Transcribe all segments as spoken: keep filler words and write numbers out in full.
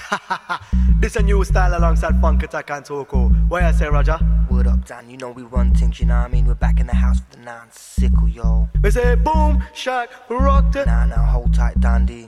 This a new style alongside Funk Attack and Toko. What you say, Roger? Word up, Dan, you know we run things, you know what I mean? We're back in the house with the non-sickle, yo. We say boom, shock, rock it. Nah, nah, hold tight, Dandy.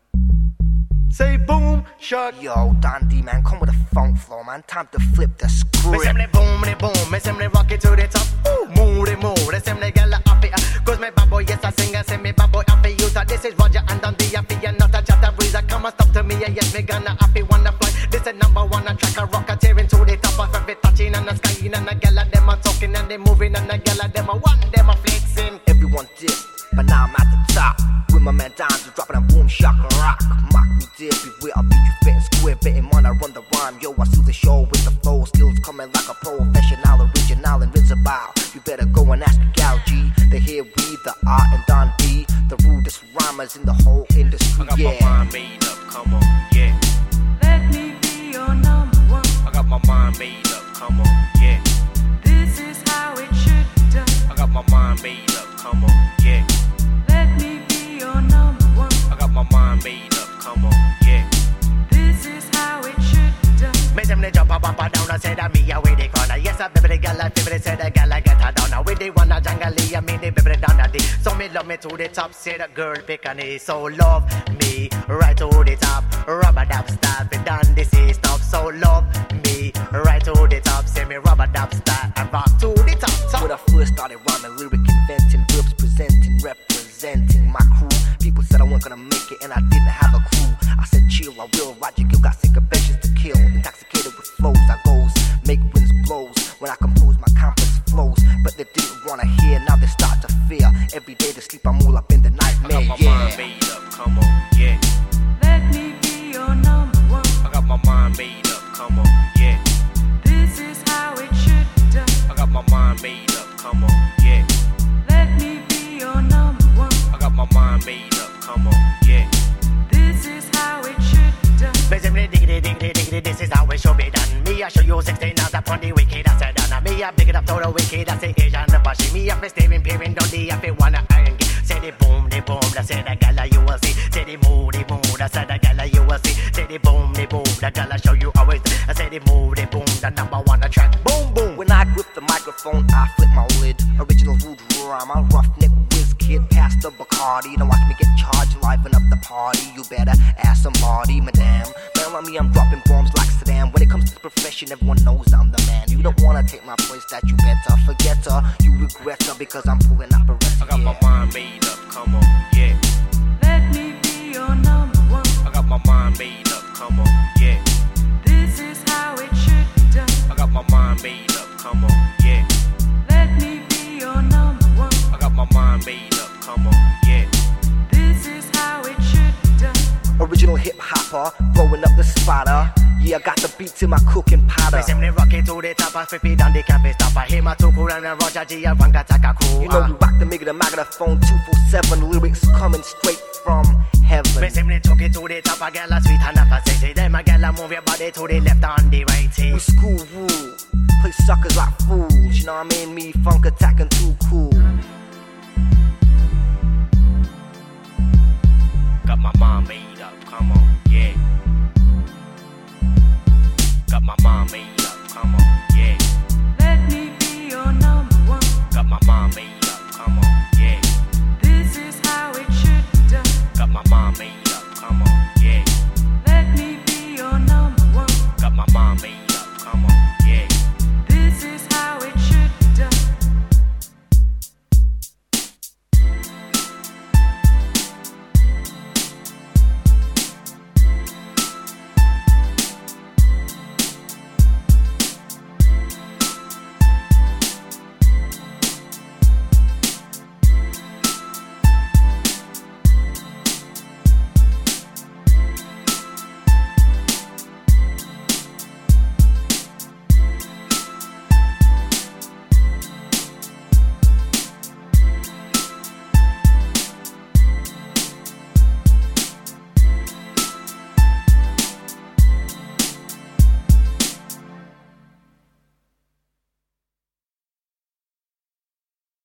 Say boom, shock. Yo, Dandy, man, come with a funk flow, man. Time to flip the script. Me say me boom, me boom, me say me rock it to the top. Ooh, move it, move. They say me gala happy. Cause me bad boy, yes I sing, I say me bad boy happy. You thought this is Roger and Dandy happy. You're not a chatter breeze. Come and stop to me, yes, me gonna happy, wanna fly. This is number one, a track, a rock, a tearing to the top of every touching and a sky, and a gala, them a talking and they moving, and a gala, them a one, them a flexing. Everyone dissed, but now I'm at the top. With my man Dandy dropping a boom, shock, a rock. Mock me, dear, beware, I'll beat you fair and square. Betting on, I run the rhyme, yo, I seal the show with the flow. Skills coming like a professional, original, invincible. You better go and ask Gal G. They hear we, the art and Don B, the rudest rhymers in the whole industry, I got yeah. my mind made up, come on, yeah. Let me be your number one. I got my mind made up, come on, yeah. This is how it should be done. I got my mind made up, come on, yeah. Let me be your number one. I got my mind made up, come on, yeah. This is how it should be done. Me them they jump up, up and down and say that me a way they corner. Yes, I baby the gala, baby they say the gala get her down. Now with the one a jungle, I mean the baby down the day. So me love me to the top, say the girl pick on it. So love me right to the top, rubber dub style, be done this is stop. So love me right to the top, say me rubber dub style and rock to the top. top. When I first started rhyming, lyric inventing, verbs presenting, representing my crew. People said I wasn't gonna make it and I didn't have a crew. I said chill, I will. Roger Gill got sick of benches to kill. Intoxicated with flows, I goes, make winds blows. When I compose my complex flows, but they didn't wanna hear, now they start to fear. Every day to sleep, I'm all up in the nightmare, I got my yeah. mind made up, come on, yeah. Let me be your number one. I got my mind made up, come on, yeah. This is how it should be done. I got my mind made up, come on, yeah. Let me be your number one. I got my mind made up, come on, yeah. This is how it should be done. Me say me diggity diggity diggity, this is how it should be done. Me I show you sixteen hours upon the wicked, I said done. Me I big it up to the wicked, I say Asian the bashy. Me I fi steering, peering, don't the I fi wanna iron. Say the boom, the boom, I say the gala you will see. Say the move, the move, I say the gala you will see. Say the boom, the boom, the gala show you always. I say the move, the boom, the number one a track. Boom, boom. When I grip the microphone, I flip my lid. Original rude rhyme, roughneck whiz kid, past the Bacardi. Now watch me get charged, liven up the party. You better ask somebody, madame. Man, like me, I'm dropping bombs like Saddam. When it comes to the profession, everyone knows I'm the man. You don't wanna take my place, that you better forget her. You regret her because I'm pulling up a rest. I got yeah. my mind made up, come on, yeah. Let me be your number one. I got my mind made up, come on, yeah. This is how it should be done. I got my mind made up, come on, yeah. Let me be your number one. I got my mind made up, come on, yeah. This is how it should be done. Original hip hopper, blowing up the spotter. Yeah, I got the beats in my cooking potter. Me say me rock it to the top, I flip it down the campus top. I hear my Tuku and Roger G, I Funk Attack a crew. You know we rock the mega the microphone two four seven. Lyrics coming straight from heaven. Me say me took it to the top, a girl a sweet and a sexy. Then my girl a move your body to the left and the right. We school rule, play suckers like fools. You know what I mean? Me, Funk Attack and too cool. Got my mind made